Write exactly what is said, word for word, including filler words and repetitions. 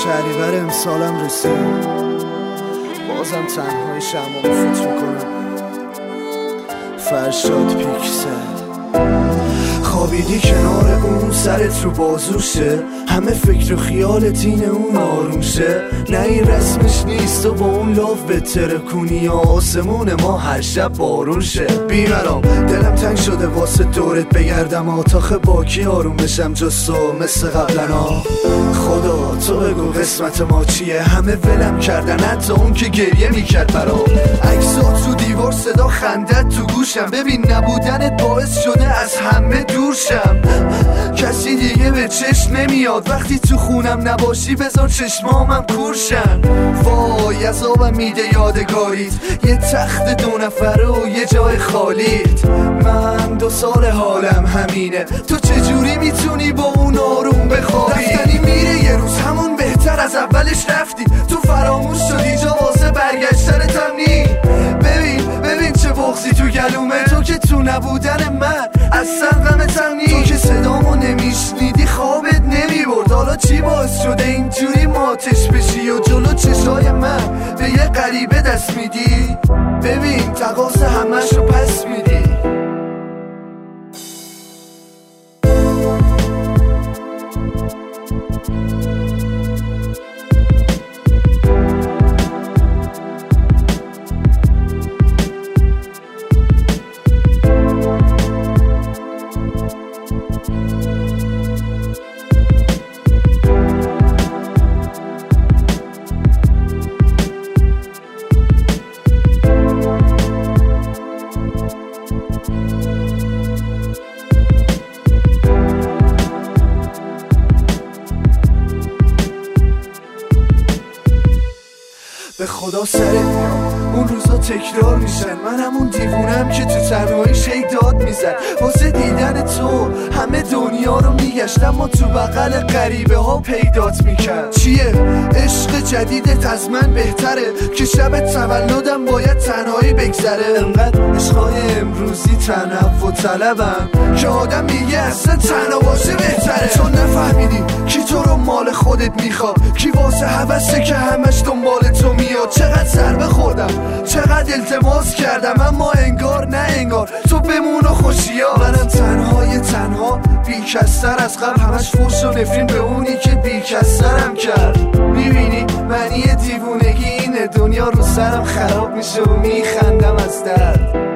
شهریور امسالم رسید، بازم تنهای شمع فوت میکنم. فرشاد پیکسل خوابیدی کنار اون، سرت رو بازوشه، همه فکر و خیالت اینه اون آروم شه. نه این رسمش نیست و با اون لاف بتره کنی یا آسمون ما هر شب بارون شه. بیمرام دلم تنگ شده واسه دورت بگردم، آتاخ باکی آروم بشم جستو مثل قبلنا. خدا تو بگو قسمت ما چیه، همه ولم کردن حتی اون که گریه میکرد برام. عکسات تو دیوار، صدا خندت تو گوشم، ببین نبودنت باعث شده از همه دور شم. کسی دیگه به چشم نمیاد وقتی تو خونم نباشی، بذار چشمامم کورشن. وای عذابم میده یادگاریت، یه تخت دو نفره و یه جای خالیت. من دو سال حالم همینه، تو چجوری میتونی با اون آروم بخوابی؟ رفتنی میره یه روز همون بهتر از اولش رفتی، تو فراموش شدی جا واسه برگشتنت هم نی. ببین ببین چه بغضی تو گلومه، تو که تو نبودن من اصلا غمتم نی. تو که صدامو نمیشنیدی خوابت نمیبرد، حالا چی باعث شده اینجوری ماتش بشی و جلو چشای من به یه غریبه دست میدی؟ ببین تقاص همش رو پس میدی. به خدا سرت میام، اون روزا تکرار میشن، من همون دیوونم که تو تنهایی شی داد میزن. واسه دیدن تو همه دنیا رو میگشتم، اما تو بغل غریبه ها پیدات میکرد. چیه عشق جدیدت از من بهتره که شب تولدم باید تنهایی بگذره؟ انقدر عشقای امروزی تنوع طلبم که آدم میگه اصلا تنها باشه بهتره. تو نفهمیدی کی تو رو مال خودت میخواد، کی واسه هوسه که همش دنبال تو میاد. چقدر ضربه خوردم، چقدر التماس کردم، اما انگار نه انگار تو بمون و خوشیا. منم تنهای تنها بیکستر از قبل، همش فوش و نفرین به اونی که بیکسترم کرد. میبینی معنی دیوونگی اینه، دنیا رو سرم خراب میشه و میخندم از درد.